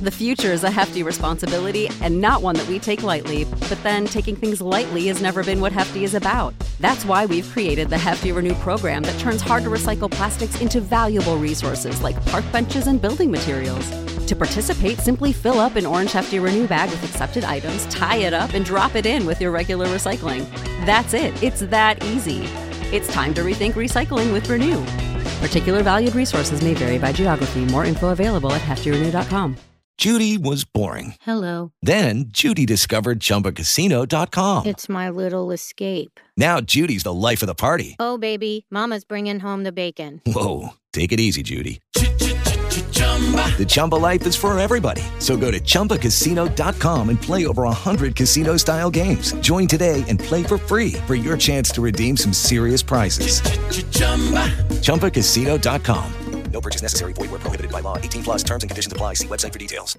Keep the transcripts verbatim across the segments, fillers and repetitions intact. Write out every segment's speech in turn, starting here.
The future is a hefty responsibility and not one that we take lightly. But then taking things lightly has never been what Hefty is about. That's why we've created the Hefty Renew program that turns hard-to-recycle plastics into valuable resources like park benches and building materials. To participate, simply fill up an orange Hefty Renew bag with accepted items, tie it up, and drop it in with your regular recycling. That's it. It's that easy. It's time to rethink recycling with Renew. Particular valued resources may vary by geography. More info available at hefty renew dot com. Judy was boring. Hello. Then Judy discovered Chumba Casino dot com. It's my little escape. Now Judy's the life of the party. Oh, baby, mama's bringing home the bacon. Whoa, take it easy, Judy. The Chumba life is for everybody. So go to Chumba Casino dot com and play over one hundred casino-style games. Join today and play for free for your chance to redeem some serious prizes. Chumba Casino dot com. No purchase necessary. Void where prohibited by law. eighteen plus terms and conditions apply. See website for details.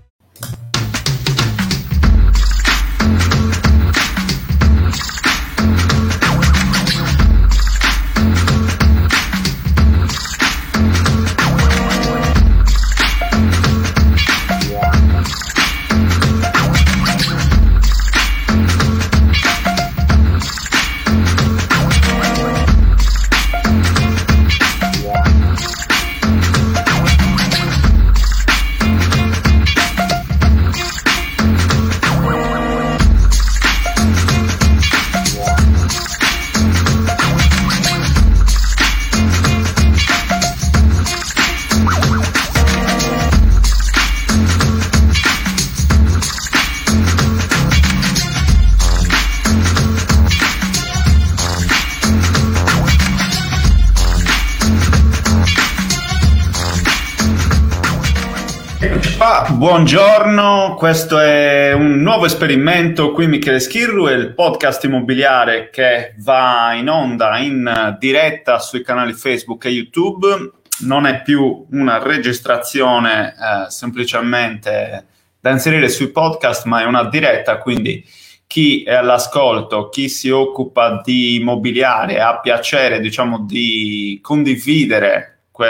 Buongiorno, questo è un nuovo esperimento, qui Michele Schirru e il podcast immobiliare che va in onda in diretta sui canali Facebook e YouTube. Non è più una registrazione eh, semplicemente da inserire sui podcast, ma è una diretta, quindi chi è all'ascolto, chi si occupa di immobiliare ha piacere, diciamo, di condividere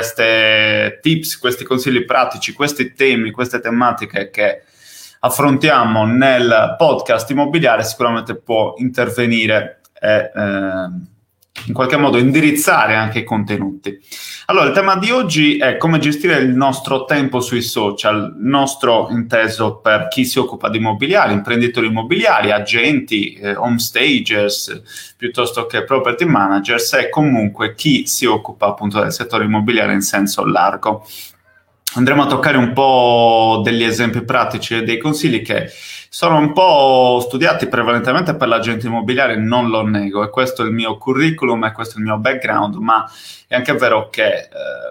queste tips, questi consigli pratici, questi temi, queste tematiche che affrontiamo nel podcast immobiliare, sicuramente può intervenire e eh, in qualche modo indirizzare anche i contenuti. Allora, il tema di oggi è come gestire il nostro tempo sui social, nostro inteso per chi si occupa di immobiliare, imprenditori immobiliari, agenti, eh, home stagers, piuttosto che property managers e comunque chi si occupa appunto del settore immobiliare in senso largo. Andremo a toccare un po' degli esempi pratici e dei consigli che sono un po' studiati prevalentemente per l'agente immobiliare, non lo nego, e questo è il mio curriculum e questo è il mio background, ma è anche vero che, eh,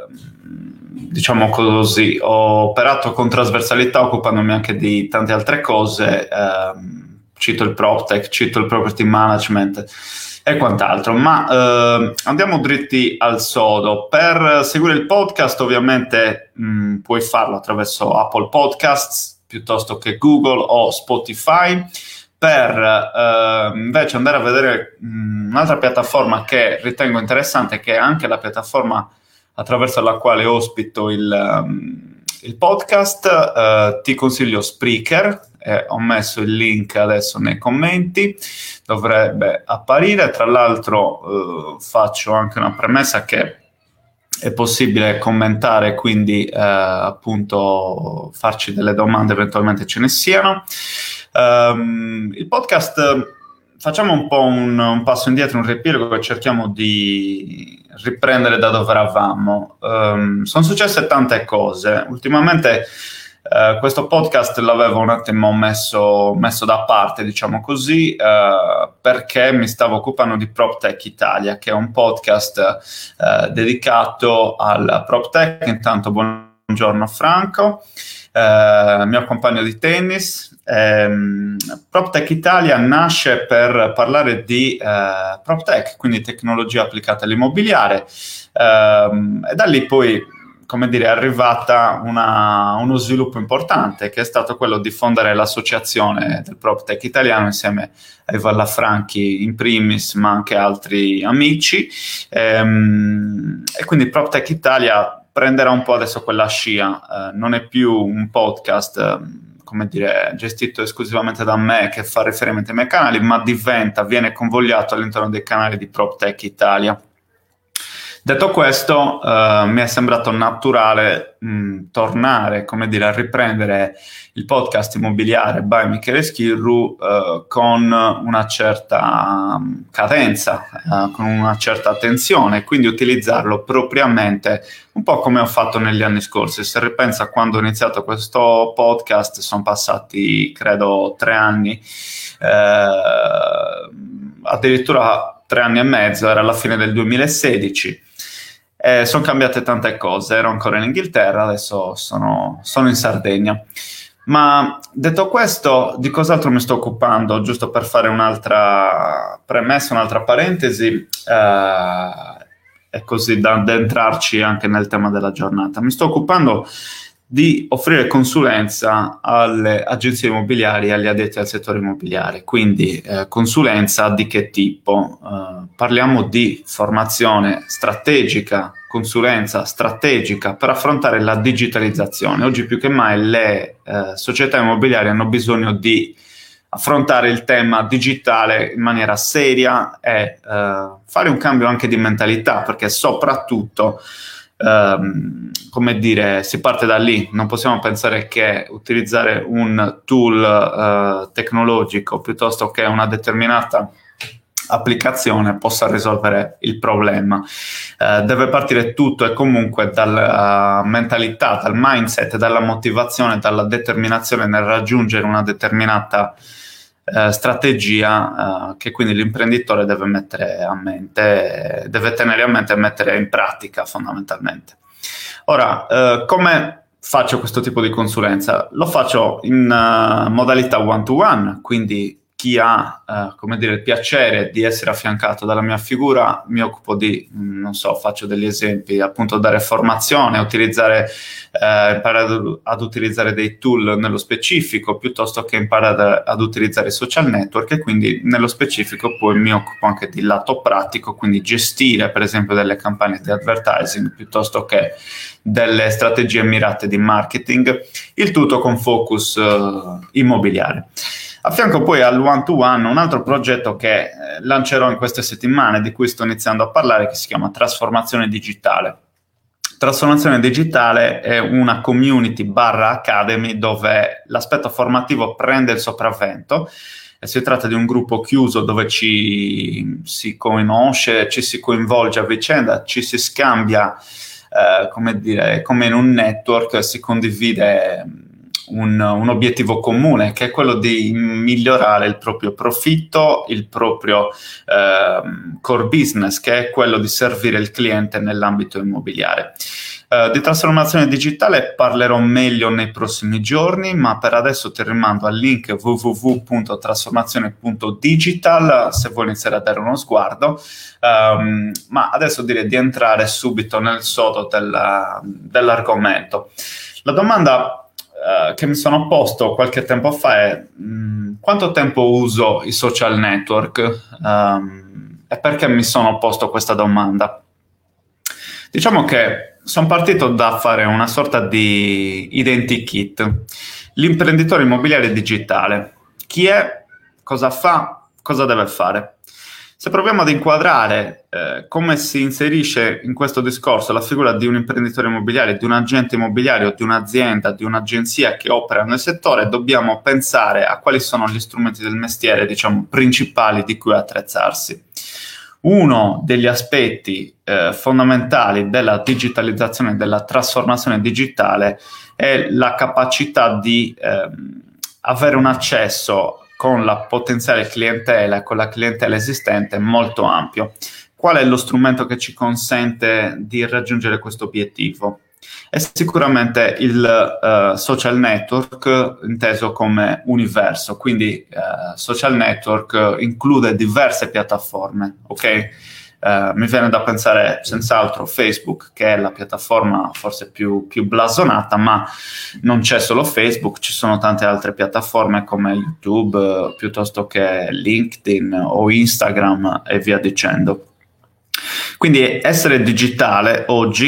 diciamo così, ho operato con trasversalità occupandomi anche di tante altre cose, eh, cito il PropTech, cito il property management e quant'altro, ma eh, andiamo dritti al sodo. Per seguire il podcast ovviamente mh, puoi farlo attraverso Apple Podcasts piuttosto che Google o Spotify. Per eh, invece andare a vedere mh, un'altra piattaforma che ritengo interessante, che è anche la piattaforma attraverso la quale ospito il, um, il podcast, eh, ti consiglio Spreaker. Eh, ho messo il link adesso nei commenti, dovrebbe apparire. Tra l'altro eh, faccio anche una premessa che è possibile commentare, quindi eh, appunto farci delle domande, eventualmente ce ne siano. Um, il podcast, facciamo un po' un, un passo indietro, un riepilogo e cerchiamo di riprendere da dove eravamo. Um, sono successe tante cose. Ultimamente Uh, questo podcast l'avevo un attimo messo, messo da parte, diciamo così, uh, perché mi stavo occupando di PropTech Italia, che è un podcast uh, dedicato al PropTech. Intanto buongiorno Franco, uh, mio compagno di tennis. Um, PropTech Italia nasce per parlare di uh, PropTech, quindi tecnologia applicata all'immobiliare, uh, e da lì poi, come dire, è arrivata una, uno sviluppo importante, che è stato quello di fondare l'associazione del PropTech italiano insieme ai Vallafranchi in primis, ma anche altri amici. Ehm, e quindi PropTech Italia prenderà un po' adesso quella scia, eh, non è più un podcast, eh, come dire, gestito esclusivamente da me che fa riferimento ai miei canali, ma diventa, viene convogliato all'interno dei canali di PropTech Italia. Detto questo, uh, mi è sembrato naturale mh, tornare, come dire, a riprendere il podcast immobiliare by Michele Schirru uh, con una certa um, cadenza, uh, con una certa attenzione, quindi utilizzarlo propriamente, un po' come ho fatto negli anni scorsi. Se ripensa, quando ho iniziato questo podcast sono passati, credo, tre anni, uh, addirittura tre anni e mezzo, era alla fine del duemilasedici. Eh, sono cambiate tante cose, ero ancora in Inghilterra, adesso sono, sono in Sardegna. Ma detto questo, di cos'altro mi sto occupando? Giusto per fare un'altra premessa, un'altra parentesi, eh, e così da addentrarci anche nel tema della giornata. Mi sto occupando di offrire consulenza alle agenzie immobiliari e agli addetti al settore immobiliare. Quindi eh, consulenza di che tipo? Eh, parliamo di formazione strategica, consulenza strategica per affrontare la digitalizzazione. Oggi più che mai le eh, società immobiliari hanno bisogno di affrontare il tema digitale in maniera seria e eh, fare un cambio anche di mentalità, perché soprattutto Um, come dire, si parte da lì. Non possiamo pensare che utilizzare un tool uh, tecnologico piuttosto che una determinata applicazione possa risolvere il problema. Uh, deve partire tutto e comunque dalla mentalità, dal mindset, dalla motivazione, dalla determinazione nel raggiungere una determinata Uh, strategia uh, che quindi l'imprenditore deve mettere a mente, deve tenere a mente e mettere in pratica fondamentalmente. Ora, uh, come faccio questo tipo di consulenza? Lo faccio in uh, modalità one-to-one, quindi chi ha, uh, come dire, il piacere di essere affiancato dalla mia figura, mi occupo di, non so, faccio degli esempi, appunto dare formazione, utilizzare, eh, imparare ad utilizzare dei tool nello specifico, piuttosto che imparare ad utilizzare i social network, e quindi nello specifico poi mi occupo anche di lato pratico, quindi gestire per esempio delle campagne di advertising, piuttosto che delle strategie mirate di marketing, il tutto con focus uh, immobiliare. A fianco poi al one-to-one un altro progetto che eh, lancerò in queste settimane, di cui sto iniziando a parlare, che si chiama Trasformazione Digitale. Trasformazione Digitale è una community barra academy dove l'aspetto formativo prende il sopravvento. E si tratta di un gruppo chiuso dove ci si conosce, ci si coinvolge a vicenda, ci si scambia, eh, come dire, come in un network, si condivide Un, un obiettivo comune, che è quello di migliorare il proprio profitto, il proprio eh, core business, che è quello di servire il cliente nell'ambito immobiliare. Eh, di trasformazione digitale parlerò meglio nei prossimi giorni, ma per adesso ti rimando al link w w w punto trasformazione punto digital se vuoi iniziare a dare uno sguardo. Um, ma adesso direi di entrare subito nel sodo della, dell'argomento. La domanda Uh, che mi sono posto qualche tempo fa è mh, quanto tempo uso i social network, um, e perché mi sono posto questa domanda? Diciamo che sono partito da fare una sorta di identikit, l'imprenditore immobiliare digitale. Chi è, cosa fa, cosa deve fare? Se proviamo ad inquadrare eh, come si inserisce in questo discorso la figura di un imprenditore immobiliare, di un agente immobiliare o di un'azienda, di un'agenzia che opera nel settore, dobbiamo pensare a quali sono gli strumenti del mestiere, diciamo, principali di cui attrezzarsi. Uno degli aspetti eh, fondamentali della digitalizzazione, della trasformazione digitale, è la capacità di eh, avere un accesso con la potenziale clientela e con la clientela esistente molto ampio. Qual è lo strumento che ci consente di raggiungere questo obiettivo? È sicuramente il uh, social network, inteso come universo, quindi uh, social network include diverse piattaforme, ok? Uh, mi viene da pensare senz'altro Facebook, che è la piattaforma forse più, più blasonata, ma non c'è solo Facebook, ci sono tante altre piattaforme come YouTube, uh, piuttosto che LinkedIn o Instagram e via dicendo. Quindi essere digitale oggi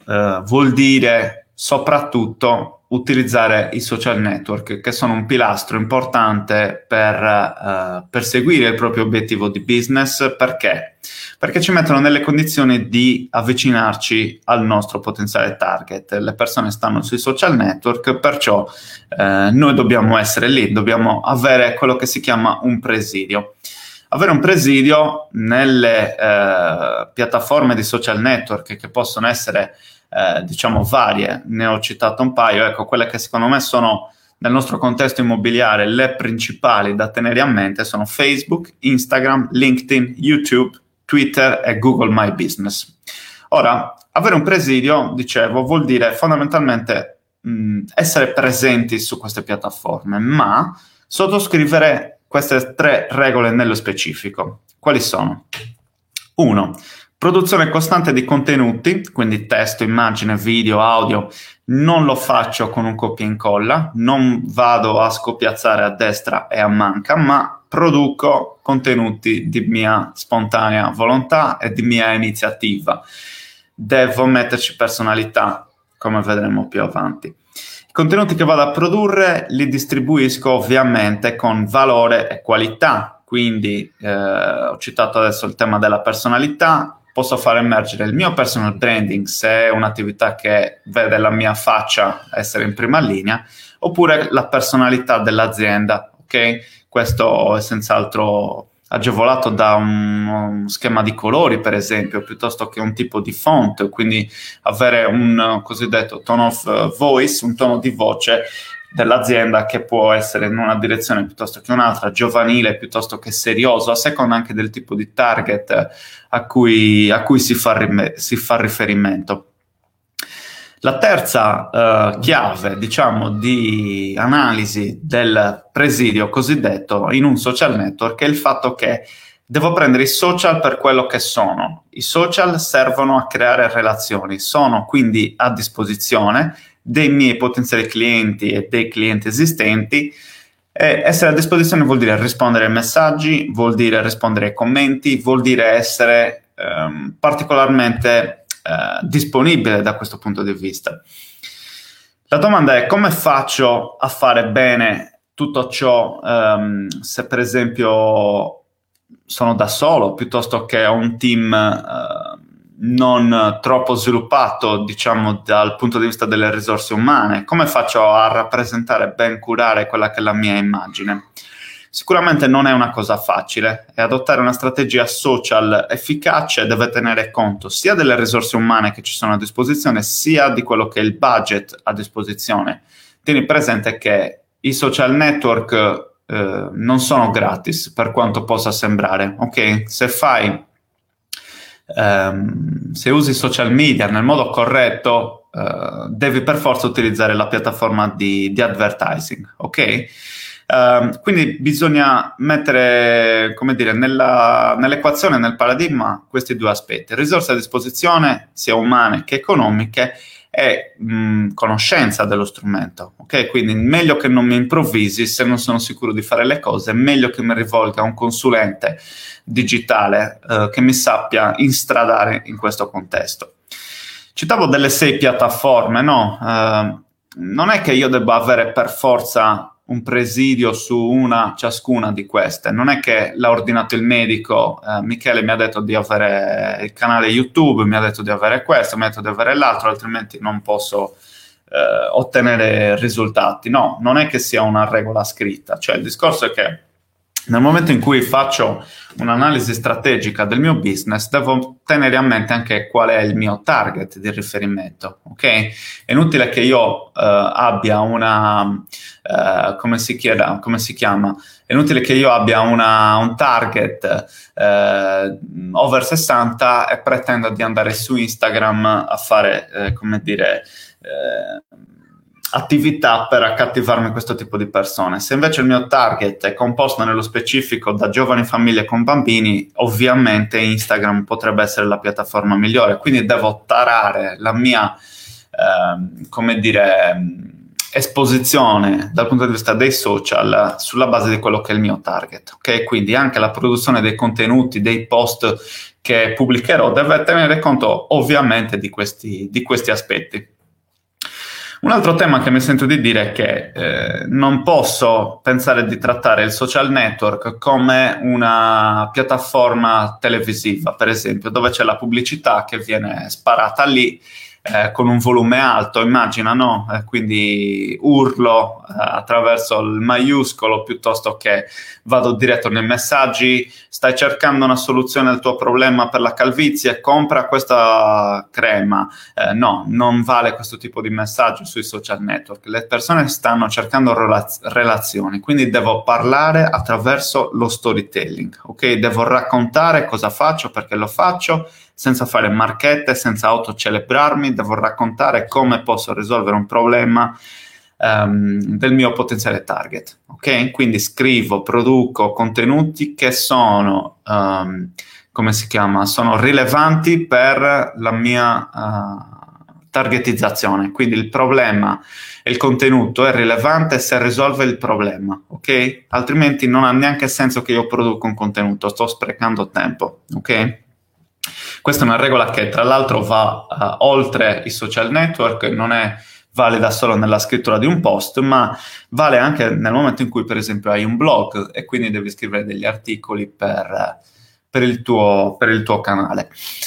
eh, vuol dire soprattutto utilizzare i social network, che sono un pilastro importante per uh, perseguire il proprio obiettivo di business. Perché? Perché ci mettono nelle condizioni di avvicinarci al nostro potenziale target. Le persone stanno sui social network, perciò uh, noi dobbiamo essere lì, dobbiamo avere quello che si chiama un presidio. Avere un presidio nelle uh, piattaforme di social network, che possono essere Eh, diciamo varie, ne ho citato un paio, ecco, quelle che secondo me sono nel nostro contesto immobiliare le principali da tenere a mente sono Facebook, Instagram, LinkedIn, YouTube, Twitter e Google My Business. Ora, avere un presidio, dicevo, vuol dire fondamentalmente mh, essere presenti su queste piattaforme, ma sottoscrivere queste tre regole nello specifico. Quali sono? Uno, produzione costante di contenuti, quindi testo, immagine, video, audio. Non lo faccio con un copia e incolla, non vado a scopiazzare a destra e a manca, ma produco contenuti di mia spontanea volontà e di mia iniziativa. Devo metterci personalità, come vedremo più avanti. I contenuti che vado a produrre li distribuisco ovviamente con valore e qualità, quindi eh, ho citato adesso il tema della personalità. Posso far emergere il mio personal branding se è un'attività che vede la mia faccia essere in prima linea, oppure la personalità dell'azienda, ok? Questo è senz'altro agevolato da un, un schema di colori, per esempio, piuttosto che un tipo di font, quindi avere un cosiddetto tone of voice, un tono di voce dell'azienda che può essere in una direzione piuttosto che un'altra, giovanile piuttosto che serioso, a seconda anche del tipo di target a cui, a cui si, fa rime, si fa riferimento. La terza uh, chiave, diciamo, di analisi del presidio cosiddetto in un social network è il fatto che devo prendere i social per quello che sono. I social servono a creare relazioni, sono quindi a disposizione dei miei potenziali clienti e dei clienti esistenti. E essere a disposizione vuol dire rispondere ai messaggi, vuol dire rispondere ai commenti, vuol dire essere ehm, particolarmente eh, disponibile da questo punto di vista. La domanda è: come faccio a fare bene tutto ciò ehm, se per esempio sono da solo piuttosto che ho un team eh, non troppo sviluppato, diciamo, dal punto di vista delle risorse umane? Come faccio a rappresentare, ben curare quella che è la mia immagine? Sicuramente non è una cosa facile e adottare una strategia social efficace deve tenere conto sia delle risorse umane che ci sono a disposizione, sia di quello che è il budget a disposizione. Tieni presente che i social network eh, non sono gratis, per quanto possa sembrare, ok? Se fai Um, se usi social media nel modo corretto, uh, devi per forza utilizzare la piattaforma di, di advertising, ok? Um, quindi bisogna mettere, come dire, nella, nell'equazione, nel paradigma, questi due aspetti: risorse a disposizione sia umane che economiche e mh, conoscenza dello strumento, ok? Quindi meglio che non mi improvvisi se non sono sicuro di fare le cose, meglio che mi rivolga a un consulente digitale eh, che mi sappia instradare in questo contesto. Citavo delle sei piattaforme, no? Eh, non è che io debba avere per forza un presidio su una ciascuna di queste, non è che l'ha ordinato il medico, eh, Michele mi ha detto di avere il canale YouTube, mi ha detto di avere questo, mi ha detto di avere l'altro, altrimenti non posso eh, ottenere risultati. No, non è che sia una regola scritta, cioè il discorso è che nel momento in cui faccio un'analisi strategica del mio business, devo tenere a mente anche qual è il mio target di riferimento, ok? È inutile che io uh, abbia una, uh, come si chieda, come si chiama? È inutile che io abbia una, un target uh, over sessanta e pretenda di andare su Instagram a fare, uh, come dire, uh, attività per accattivarmi questo tipo di persone. Se invece il mio target è composto nello specifico da giovani famiglie con bambini, ovviamente Instagram potrebbe essere la piattaforma migliore, quindi devo tarare la mia eh, come dire esposizione dal punto di vista dei social sulla base di quello che è il mio target, ok? Quindi anche la produzione dei contenuti, dei post che pubblicherò deve tenere conto ovviamente di questi, di questi aspetti. Un altro tema che mi sento di dire è che eh, non posso pensare di trattare il social network come una piattaforma televisiva, per esempio, dove c'è la pubblicità che viene sparata lì eh, con un volume alto, immagina, no? Eh, quindi urlo eh, attraverso il maiuscolo piuttosto che vado diretto nei messaggi, stai cercando una soluzione al tuo problema per la calvizie, compra questa crema. Eh, no, non vale questo tipo di messaggio sui social network. Le persone stanno cercando relaz- relazioni, quindi devo parlare attraverso lo storytelling, ok? Devo raccontare cosa faccio, perché lo faccio, senza fare marchette, senza autocelebrarmi, devo raccontare come posso risolvere un problema um, del mio potenziale target, ok? Quindi scrivo, produco contenuti che sono, um, come si chiama, sono rilevanti per la mia uh, targetizzazione, quindi il problema e il contenuto è rilevante se risolve il problema, ok? Altrimenti non ha neanche senso che io produca un contenuto, sto sprecando tempo, ok? Questa è una regola che tra l'altro va uh, oltre i social network, non è valida solo nella scrittura di un post, ma vale anche nel momento in cui per esempio hai un blog e quindi devi scrivere degli articoli per, per, il, tuo, per il tuo canale.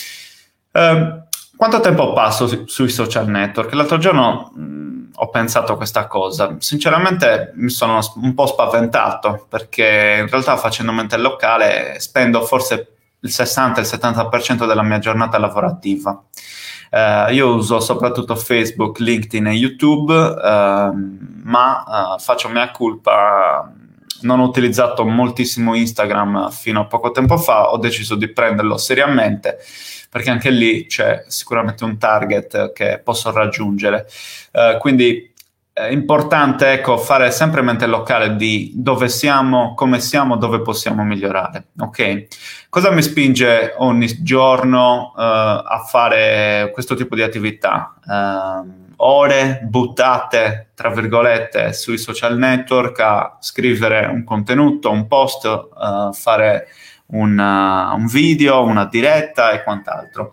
Uh, quanto tempo passo su, sui social network? L'altro giorno mh, ho pensato a questa cosa. Sinceramente mi sono un po' spaventato, perché in realtà facendo mente locale spendo forse il sessanta il settanta per cento della mia giornata lavorativa. Uh, io uso soprattutto Facebook, LinkedIn e YouTube, uh, ma uh, faccio mea culpa, non ho utilizzato moltissimo Instagram fino a poco tempo fa, ho deciso di prenderlo seriamente, perché anche lì c'è sicuramente un target che posso raggiungere. Uh, quindi è importante, ecco, fare sempre mente locale di dove siamo, come siamo, dove possiamo migliorare, ok? Cosa mi spinge ogni giorno uh, a fare questo tipo di attività? Uh, ore buttate, tra virgolette, sui social network a scrivere un contenuto, un post, uh, fare un, uh, un video, una diretta e quant'altro.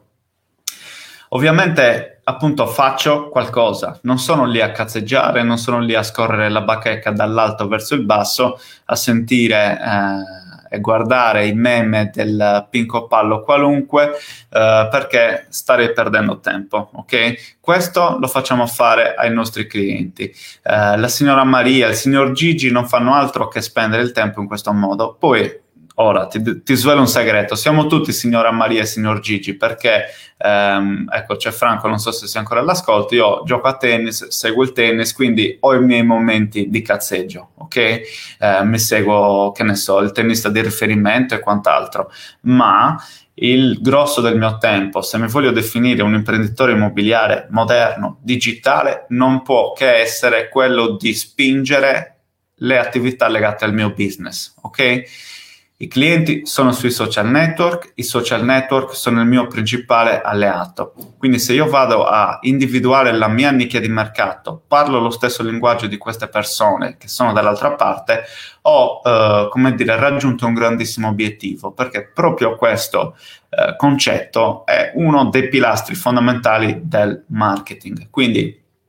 Ovviamente, appunto, faccio qualcosa, non sono lì a cazzeggiare, non sono lì a scorrere la bacheca dall'alto verso il basso, a sentire eh, e guardare i meme del Pinco Pallo qualunque, eh, perché starei perdendo tempo, ok? Questo lo facciamo fare ai nostri clienti. Eh, la signora Maria, il signor Gigi non fanno altro che spendere il tempo in questo modo. Poi, ora, ti, ti svelo un segreto, siamo tutti signora Maria e signor Gigi, perché, ehm, ecco, c'è Franco, non so se sei ancora all'ascolto, io gioco a tennis, seguo il tennis, quindi ho i miei momenti di cazzeggio, ok? Eh, mi seguo, che ne so, il tennista di riferimento e quant'altro, ma il grosso del mio tempo, se mi voglio definire un imprenditore immobiliare moderno, digitale, non può che essere quello di spingere le attività legate al mio business, ok? I clienti sono sui social network, i social network sono il mio principale alleato. Quindi se io vado a individuare la mia nicchia di mercato, parlo lo stesso linguaggio di queste persone che sono dall'altra parte, ho, eh, come dire, raggiunto un grandissimo obiettivo, perché proprio questo eh, concetto è uno dei pilastri fondamentali del marketing. Quindi,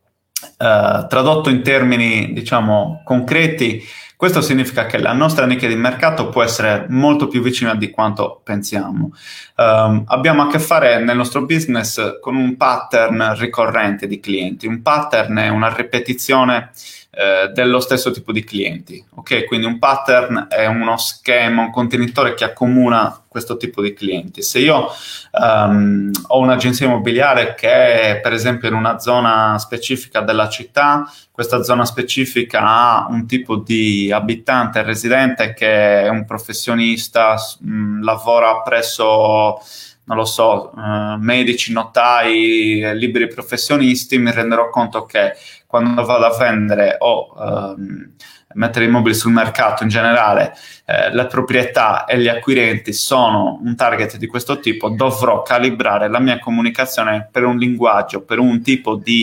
eh, tradotto in termini, diciamo, concreti, questo significa che la nostra nicchia di mercato può essere molto più vicina di quanto pensiamo. Um, abbiamo a che fare nel nostro business con un pattern ricorrente di clienti. Un pattern è una ripetizione eh, dello stesso tipo di clienti, ok? Quindi un pattern è uno schema, un contenitore che accomuna questo tipo di clienti. Se io um, ho un'agenzia immobiliare che è per esempio in una zona specifica della città, questa zona specifica ha un tipo di abitante, residente che è un professionista, mh, lavora presso, non lo so, uh, medici, notai, liberi professionisti, mi renderò conto che quando vado a vendere o um, mettere immobili sul mercato in generale, eh, le proprietà e gli acquirenti sono un target di questo tipo, dovrò calibrare la mia comunicazione per un linguaggio, per un tipo di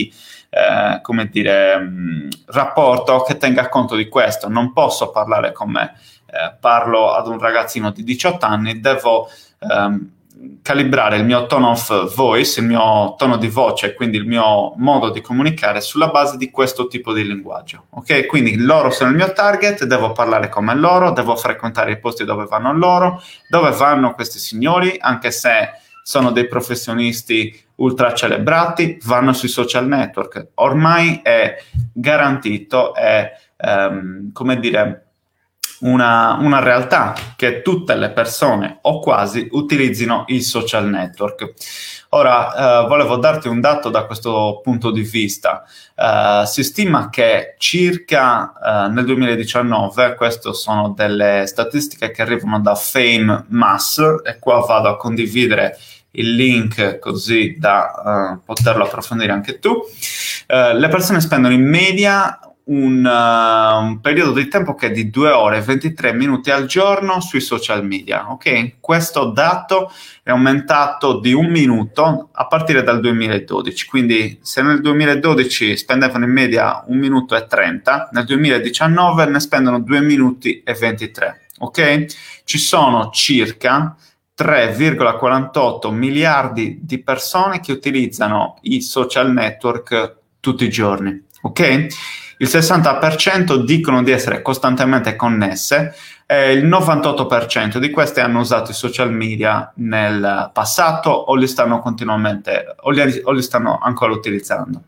eh, come dire, mh, rapporto che tenga conto di questo. Non posso parlare con me, eh, parlo ad un ragazzino di diciotto anni, devo ehm, calibrare il mio tone of voice, il mio tono di voce, quindi il mio modo di comunicare sulla base di questo tipo di linguaggio, ok? Quindi loro sono il mio target, devo parlare come loro, devo frequentare i posti dove vanno loro, dove vanno questi signori, anche se sono dei professionisti ultra celebrati, vanno sui social network. Ormai è garantito, è ehm, come dire Una, una realtà che tutte le persone o quasi utilizzino i social network. Ora, eh, volevo darti un dato da questo punto di vista. Eh, si stima che circa eh, nel duemiladiciannove, queste sono delle statistiche che arrivano da Fame Mass, e qua vado a condividere il link così da uh, poterlo approfondire anche tu, uh, le persone spendono in media Un, uh, un periodo di tempo che è di due ore e ventitré minuti al giorno sui social media, ok? Questo dato è aumentato di un minuto a partire dal duemiladodici, quindi se nel duemiladodici spendevano in media un minuto e trenta, nel duemiladiciannove ne spendono due minuti e ventitré, ok? Ci sono circa tre virgola quarantotto miliardi di persone che utilizzano i social network tutti i giorni, ok? Il sessanta per cento dicono di essere costantemente connesse, e il novantotto per cento di queste hanno usato i social media nel passato o li stanno continuamente o li, o li stanno ancora utilizzando.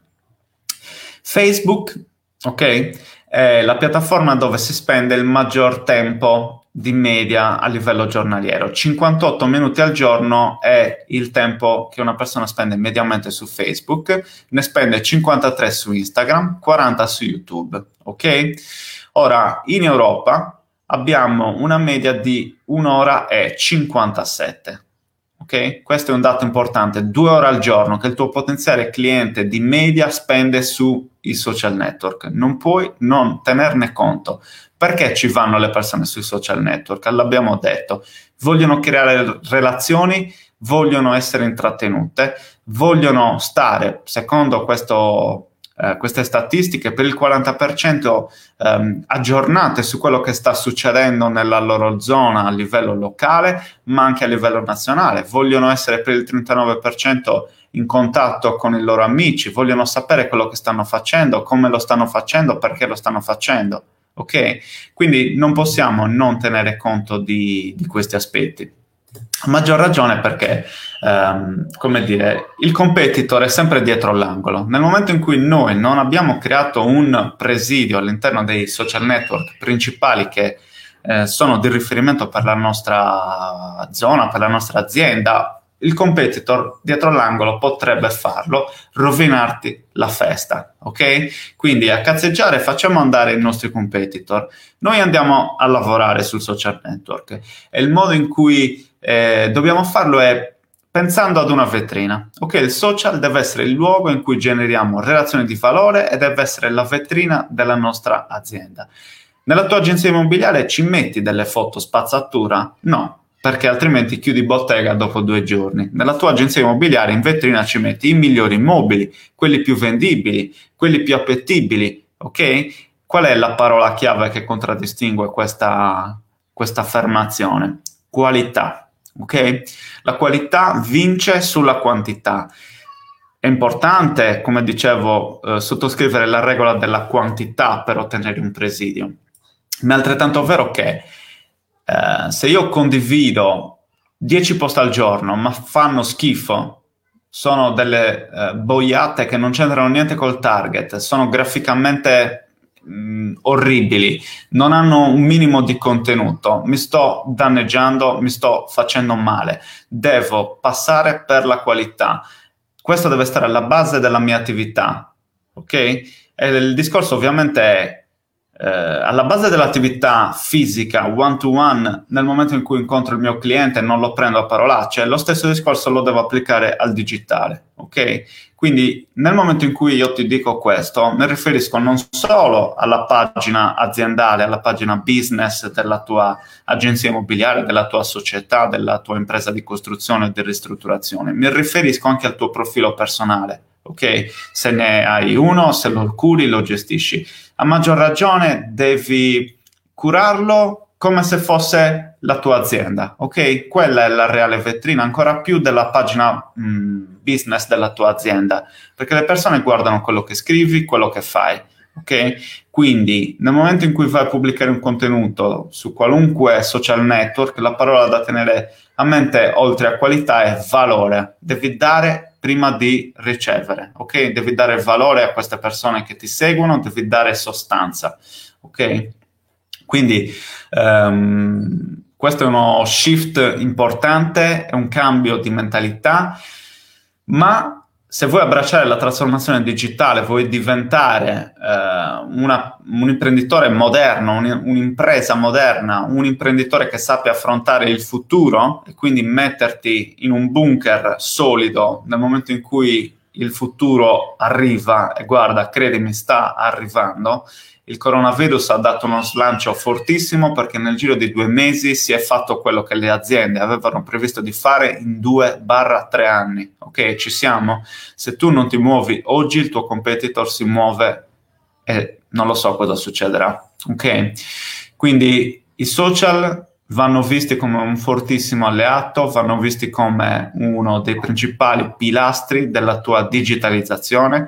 Facebook, ok, è la piattaforma dove si spende il maggior tempo di media a livello giornaliero. cinquantotto minuti al giorno è il tempo che una persona spende mediamente su Facebook, ne spende cinquantatré su Instagram, quaranta su YouTube, ok? Ora, in Europa abbiamo una media di un'ora e cinquantasette, ok? Questo è un dato importante, due ore al giorno che il tuo potenziale cliente di media spende sui social network. Non puoi non tenerne conto. Perché ci vanno le persone sui social network? L'abbiamo detto, vogliono creare relazioni, vogliono essere intrattenute, vogliono stare, secondo questo, eh, queste statistiche, per il quaranta per cento ehm, aggiornate su quello che sta succedendo nella loro zona a livello locale, ma anche a livello nazionale. Vogliono essere per il trentanove per cento in contatto con i loro amici, vogliono sapere quello che stanno facendo, come lo stanno facendo, perché lo stanno facendo. Ok, quindi non possiamo non tenere conto di, di questi aspetti. A maggior ragione perché, um, come dire, il competitor è sempre dietro l'angolo. Nel momento in cui noi non abbiamo creato un presidio all'interno dei social network principali che eh, sono di riferimento per la nostra zona, per la nostra azienda, il competitor dietro l'angolo potrebbe farlo, rovinarti la festa, ok? Quindi a cazzeggiare facciamo andare i nostri competitor. Noi andiamo a lavorare sul social network e il modo in cui eh, dobbiamo farlo è pensando ad una vetrina, ok? Il social deve essere il luogo in cui generiamo relazioni di valore e deve essere la vetrina della nostra azienda. Nella tua agenzia immobiliare ci metti delle foto spazzatura? No, perché altrimenti chiudi bottega dopo due giorni. Nella tua agenzia immobiliare in vetrina ci metti i migliori immobili, quelli più vendibili, quelli più appetibili, ok? Qual è la parola chiave che contraddistingue questa, questa affermazione? Qualità, ok? La qualità vince sulla quantità. È importante, come dicevo, eh, sottoscrivere la regola della quantità per ottenere un presidio, ma è altrettanto vero che Uh, se io condivido dieci post al giorno ma fanno schifo, sono delle uh, boiate che non c'entrano niente col target, sono graficamente mh, orribili, non hanno un minimo di contenuto, mi sto danneggiando, mi sto facendo male. Devo passare per la qualità. Questo deve stare alla base della mia attività, ok? E il discorso ovviamente è Eh, alla base dell'attività fisica one to one, nel momento in cui incontro il mio cliente non lo prendo a parolacce, lo stesso discorso lo devo applicare al digitale, ok? Quindi nel momento in cui io ti dico questo, mi riferisco non solo alla pagina aziendale, alla pagina business della tua agenzia immobiliare, della tua società, della tua impresa di costruzione e di ristrutturazione, mi riferisco anche al tuo profilo personale, ok? Se ne hai uno, se lo curi, lo gestisci. A maggior ragione devi curarlo come se fosse la tua azienda, ok? Quella è la reale vetrina, ancora più della pagina mh, business della tua azienda, perché le persone guardano quello che scrivi, quello che fai, ok? Quindi nel momento in cui vai a pubblicare un contenuto su qualunque social network, la parola da tenere a mente oltre a qualità è valore. Devi dare prima di ricevere, ok? Devi dare valore a queste persone che ti seguono, devi dare sostanza, ok? Quindi um, questo è uno shift importante, è un cambio di mentalità, ma se vuoi abbracciare la trasformazione digitale, vuoi diventare uh, una, un imprenditore moderno, un, un'impresa moderna, un imprenditore che sappia affrontare il futuro e quindi metterti in un bunker solido nel momento in cui il futuro arriva, e guarda, credimi, sta arrivando. Il coronavirus ha dato uno slancio fortissimo perché nel giro di due mesi si è fatto quello che le aziende avevano previsto di fare in due barra tre anni. Ok, ci siamo? Se tu non ti muovi oggi, il tuo competitor si muove e non lo so cosa succederà. Ok? Quindi i social vanno visti come un fortissimo alleato, vanno visti come uno dei principali pilastri della tua digitalizzazione.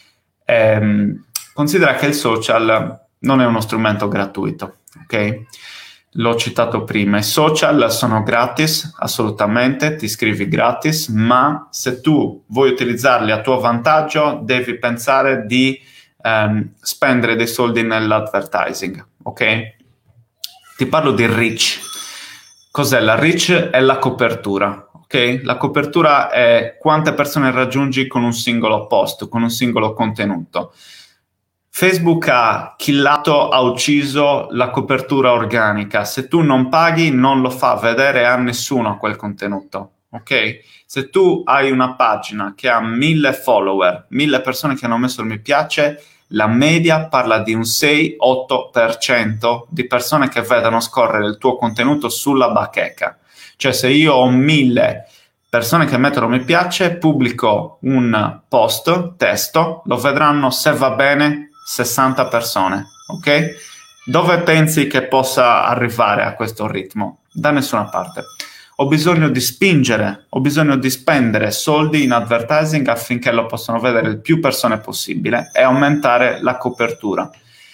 Ehm, Considera che il social non è uno strumento gratuito, ok? L'ho citato prima, i social sono gratis, assolutamente, ti iscrivi gratis, ma se tu vuoi utilizzarli a tuo vantaggio, devi pensare di ehm, spendere dei soldi nell'advertising, ok? Ti parlo di reach. Cos'è la reach? È la copertura, ok? La copertura è quante persone raggiungi con un singolo post, con un singolo contenuto. Facebook ha killato, ha ucciso la copertura organica. Se tu non paghi, non lo fa vedere a nessuno quel contenuto, ok? Se tu hai una pagina che ha mille follower, mille persone che hanno messo il mi piace, la media parla di un sei otto per cento di persone che vedono scorrere il tuo contenuto sulla bacheca. Cioè, se io ho mille persone che mettono mi piace, pubblico un post, testo, lo vedranno, se va bene, sessanta persone, ok? Dove pensi che possa arrivare a questo ritmo? Da nessuna parte. Ho bisogno di spingere, ho bisogno di spendere soldi in advertising affinché lo possano vedere il più persone possibile e aumentare la copertura.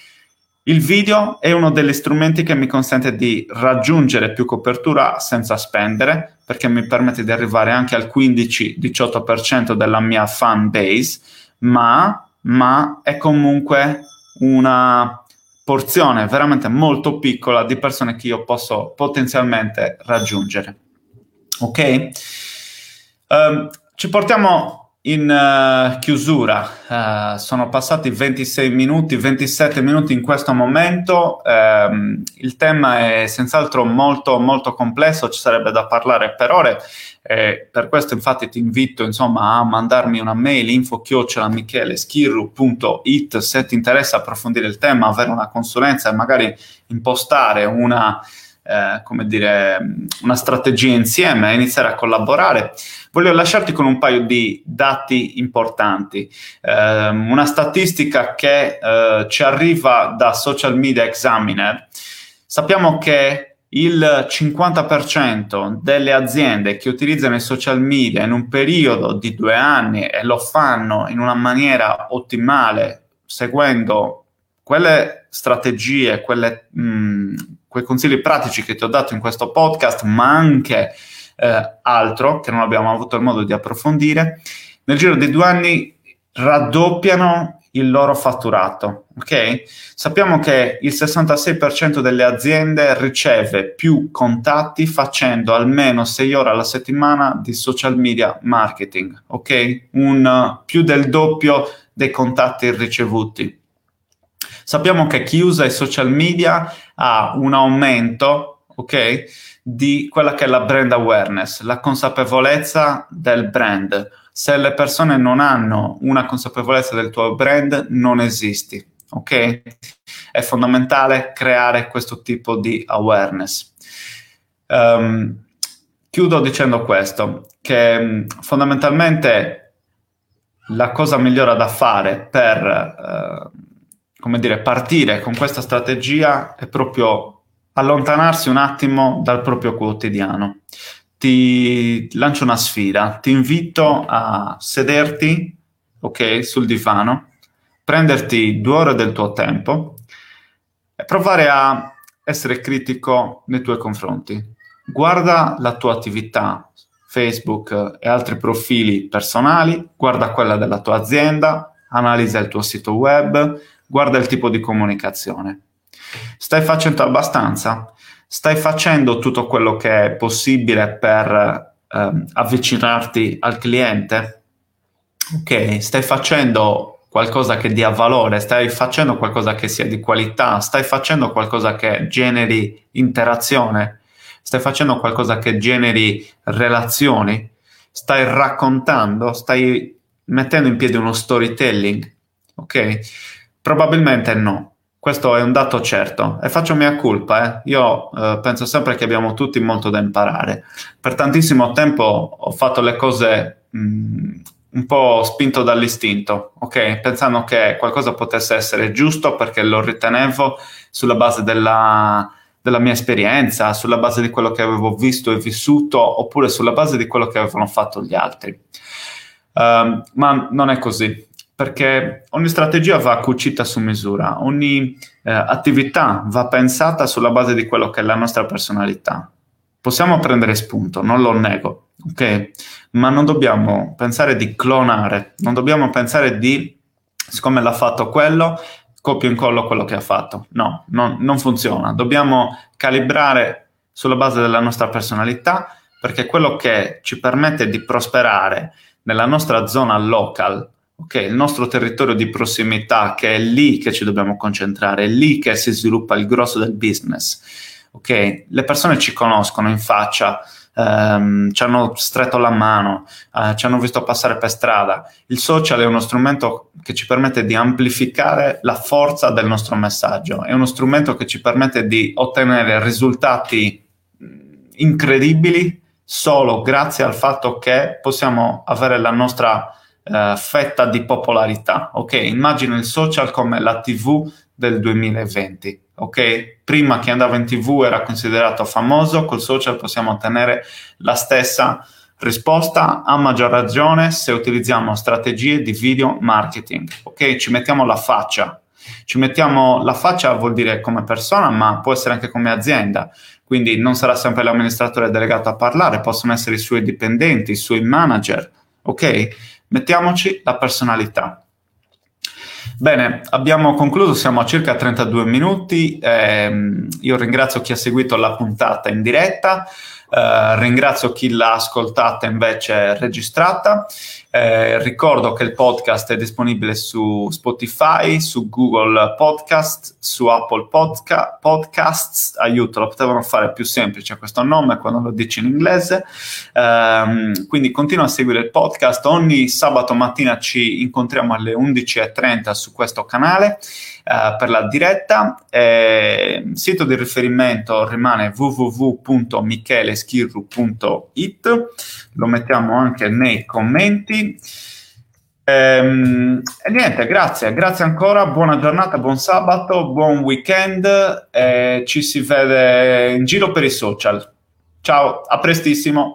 Il video è uno degli strumenti che mi consente di raggiungere più copertura senza spendere, perché mi permette di arrivare anche al quindici diciotto per cento della mia fan base, ma ma è comunque una porzione veramente molto piccola di persone che io posso potenzialmente raggiungere. Ok? Um, ci portiamo in uh, chiusura. Uh, sono passati ventisei minuti, ventisette minuti in questo momento. Um, il tema è senz'altro molto molto complesso, ci sarebbe da parlare per ore. Eh, per questo infatti ti invito insomma a mandarmi una mail info chiocciola michele schirru punto it se ti interessa approfondire il tema, avere una consulenza e magari impostare una eh, come dire una strategia insieme e iniziare a collaborare. Voglio lasciarti con un paio di dati importanti, eh, una statistica che eh, ci arriva da Social Media Examiner. Sappiamo che il cinquanta per cento delle aziende che utilizzano i social media in un periodo di due anni e lo fanno in una maniera ottimale, seguendo quelle strategie, quelle, mh, quei consigli pratici che ti ho dato in questo podcast, ma anche eh, altro che non abbiamo avuto il modo di approfondire, nel giro di due anni raddoppiano il loro fatturato, ok? Sappiamo che il sessantasei per cento delle aziende riceve più contatti facendo almeno sei ore alla settimana di social media marketing, ok? Un uh, più del doppio dei contatti ricevuti. Sappiamo che chi usa i social media ha un aumento, ok, di quella che è la brand awareness, la consapevolezza del brand. Se le persone non hanno una consapevolezza del tuo brand, non esisti, ok? È fondamentale creare questo tipo di awareness. Um, chiudo dicendo questo, che fondamentalmente la cosa migliore da fare per, eh, come dire, partire con questa strategia è proprio allontanarsi un attimo dal proprio quotidiano. Ti lancio una sfida, ti invito a sederti, ok, sul divano, prenderti due ore del tuo tempo e provare a essere critico nei tuoi confronti. Guarda la tua attività, Facebook e altri profili personali, guarda quella della tua azienda, analizza il tuo sito web, guarda il tipo di comunicazione. Stai facendo abbastanza? Stai facendo tutto quello che è possibile per ehm, avvicinarti al cliente? Ok, stai facendo qualcosa che dia valore, stai facendo qualcosa che sia di qualità, stai facendo qualcosa che generi interazione, stai facendo qualcosa che generi relazioni, stai raccontando, stai mettendo in piedi uno storytelling, ok? Probabilmente no. Questo è un dato certo e faccio mia colpa, eh. Io eh, penso sempre che abbiamo tutti molto da imparare. Per tantissimo tempo ho fatto le cose mh, un po' spinto dall'istinto, ok? Pensando che qualcosa potesse essere giusto perché lo ritenevo sulla base della, della mia esperienza, sulla base di quello che avevo visto e vissuto, oppure sulla base di quello che avevano fatto gli altri. Uh, ma non è così. Perché ogni strategia va cucita su misura, ogni eh, attività va pensata sulla base di quello che è la nostra personalità. Possiamo prendere spunto, non lo nego, ok? Ma non dobbiamo pensare di clonare, non dobbiamo pensare di, siccome l'ha fatto quello, copio e incollo quello che ha fatto. No, non, non funziona. Dobbiamo calibrare sulla base della nostra personalità, perché quello che ci permette di prosperare nella nostra zona local, ok, il nostro territorio di prossimità, che è lì che ci dobbiamo concentrare, è lì che si sviluppa il grosso del business, ok? Le persone ci conoscono in faccia, ehm, ci hanno stretto la mano, eh, ci hanno visto passare per strada. Il social è uno strumento che ci permette di amplificare la forza del nostro messaggio, è uno strumento che ci permette di ottenere risultati incredibili solo grazie al fatto che possiamo avere la nostra Uh, fetta di popolarità, ok? Immagino il social come la tivù del duemilaventi, ok? Prima che andava in tivù era considerato famoso, col social possiamo ottenere la stessa risposta, a maggior ragione se utilizziamo strategie di video marketing, ok? Ci mettiamo la faccia, ci mettiamo la faccia vuol dire come persona, ma può essere anche come azienda, quindi non sarà sempre l'amministratore delegato a parlare, possono essere i suoi dipendenti, i suoi manager, ok? Mettiamoci la personalità. Bene, abbiamo concluso, siamo a circa trentadue minuti. Eh, io ringrazio chi ha seguito la puntata in diretta, eh, ringrazio chi l'ha ascoltata invece registrata. Eh, ricordo che il podcast è disponibile su Spotify, su Google Podcast, su Apple Podca- Podcasts. Aiuto, lo potevano fare più semplice questo nome quando lo dici in inglese. Eh, quindi continua a seguire il podcast. Ogni sabato mattina ci incontriamo alle undici e trenta su questo canale eh, per la diretta. Eh, il sito di riferimento rimane w w w punto michele schirru punto i t, lo mettiamo anche nei commenti. Ehm, e niente, grazie, grazie ancora, buona giornata, buon sabato, buon weekend, e ci si vede in giro per i social. Ciao, a prestissimo.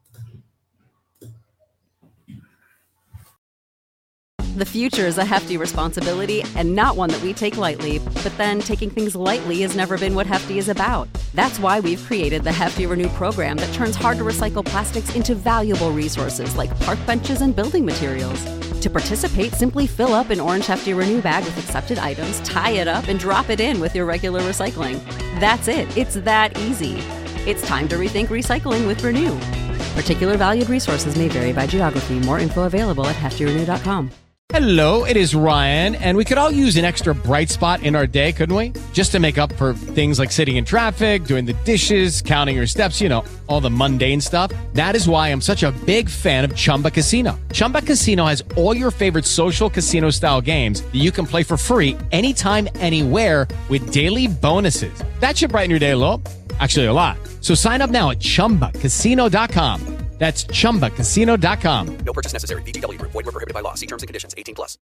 The future is a hefty responsibility and not one that we take lightly. But then taking things lightly has never been what Hefty is about. That's why we've created the Hefty Renew program that turns hard to recycle plastics into valuable resources like park benches and building materials. To participate, simply fill up an orange Hefty Renew bag with accepted items, tie it up, and drop it in with your regular recycling. That's it. It's that easy. It's time to rethink recycling with Renew. Particular valued resources may vary by geography. More info available at hefty renew dot com. Hello, it is Ryan, and we could all use an extra bright spot in our day, couldn't we? Just to make up for things like sitting in traffic, doing the dishes, counting your steps, you know, all the mundane stuff. That is why I'm such a big fan of Chumba Casino. Chumba Casino has all your favorite social casino-style games that you can play for free anytime, anywhere with daily bonuses. That should brighten your day a little. Actually, a lot. So sign up now at chumba casino dot com. That's chumba casino dot com. No purchase necessary. V G W Group. Void where prohibited by law. See terms and conditions. eighteen plus.